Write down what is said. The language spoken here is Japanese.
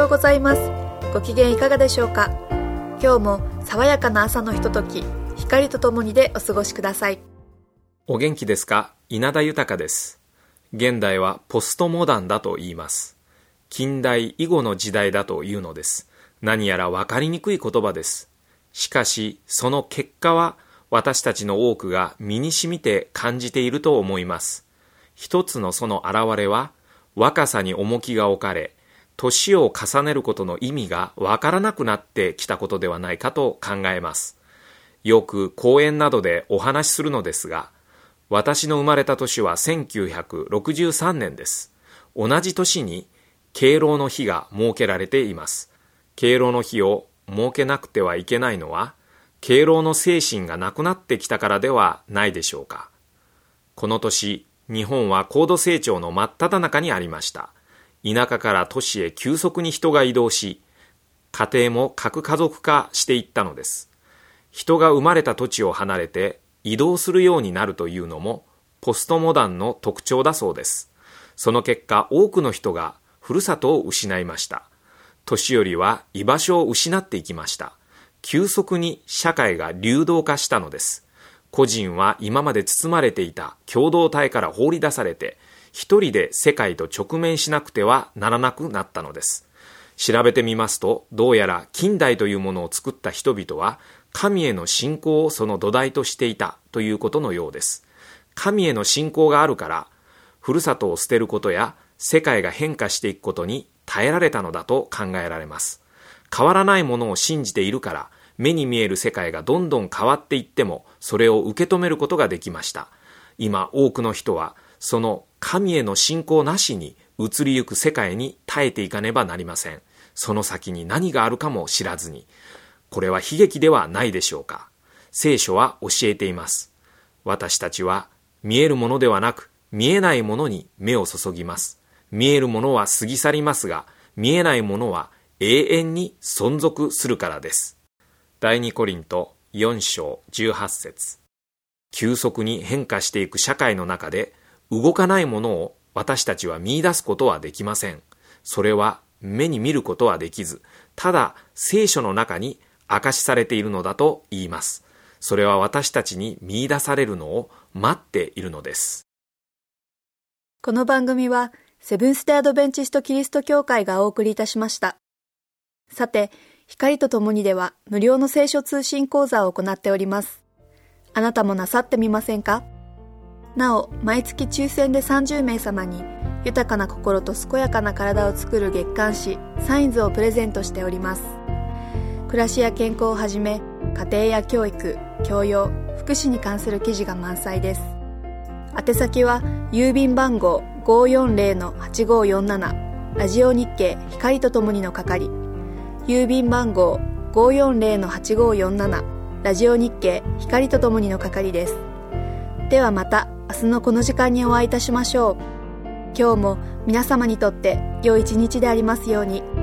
ございます。ご機嫌いかがでしょうか。今日も爽やかな朝のひととき、光とともにでお過ごしください。 お元気ですか？稲田豊です。現代はポストモダンだと言います。近代以後の時代だというのです。何やら分かりにくい言葉です。しかしその結果は私たちの多くが身に染みて感じていると思います。一つのその現れは、若さに重きが置かれ、年を重ねることの意味が分からなくなってきたことではないかと考えます。よく講演などでお話しするのですが、私の生まれた年は1963年です。同じ年に敬老の日が設けられています。敬老の日を設けなくてはいけないのは、敬老の精神がなくなってきたからではないでしょうか。この年、日本は高度成長の真っ只中にありました。田舎から都市へ急速に人が移動し、家庭も核家族化していったのです。人が生まれた土地を離れて移動するようになるというのもポストモダンの特徴だそうです。その結果、多くの人がふるさとを失いました。年寄りは居場所を失っていきました。急速に社会が流動化したのです。個人は今まで包まれていた共同体から放り出されて、一人で世界と直面しなくてはならなくなったのです。調べてみますと、どうやら近代というものを作った人々は、神への信仰をその土台としていたということのようです。神への信仰があるから、ふるさとを捨てることや世界が変化していくことに耐えられたのだと考えられます。変わらないものを信じているから、目に見える世界がどんどん変わっていっても、それを受け止めることができました。今、多くの人は、その神への信仰なしに移りゆく世界に耐えていかねばなりません。その先に何があるかも知らずに。これは悲劇ではないでしょうか。聖書は教えています。私たちは見えるものではなく、見えないものに目を注ぎます。見えるものは過ぎ去りますが、見えないものは永遠に存続するからです。第2コリント4章18節。急速に変化していく社会の中で、動かないものを私たちは見出すことはできません。それは目に見ることはできず、ただ聖書の中に明かしされているのだと言います。それは私たちに見出されるのを待っているのです。 この番組はセブンステアドベンチストキリスト教会がお送りいたしました。さて、光とともにでは無料の聖書通信講座を行っております。あなたもなさってみませんか？なお、毎月抽選で30名様に豊かな心と健やかな体を作る月刊誌サインズをプレゼントしております。暮らしや健康をはじめ、家庭や教育、教養、福祉に関する記事が満載です。宛先は郵便番号 540-8547 ラジオ日経光とともにの係、郵便番号 540-8547 ラジオ日経光とともにの係です。ではまた明日のこの時間にお会いいたしましょう。今日も皆様にとって良い一日でありますように。